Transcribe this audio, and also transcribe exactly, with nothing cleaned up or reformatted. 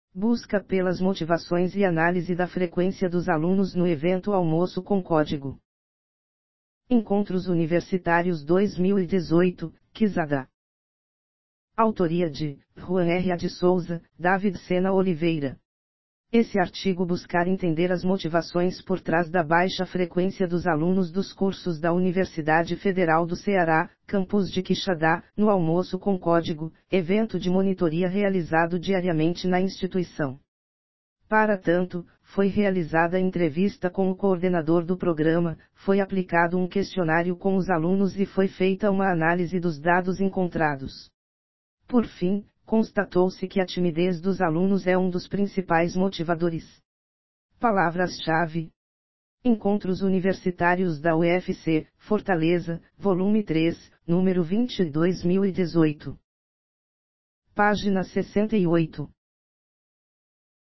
Busca pelas motivações e análise da frequência dos alunos no evento Almoço com Código. Encontros Universitários dois mil e dezoito, Quizada. Autoria de Juan R. A. de Souza, David Sena Oliveira. Esse artigo buscar entender as motivações por trás da baixa frequência dos alunos dos cursos da Universidade Federal do Ceará, campus de Quixadá, no Almoço com Código, evento de monitoria realizado diariamente na instituição. Para tanto, foi realizada entrevista com o coordenador do programa, foi aplicado um questionário com os alunos e foi feita uma análise dos dados encontrados. Por fim, constatou-se que a timidez dos alunos é um dos principais motivadores. Palavras-chave: Encontros Universitários da U F C, Fortaleza, volume três, número vinte, dois mil e dezoito. Página sessenta e oito.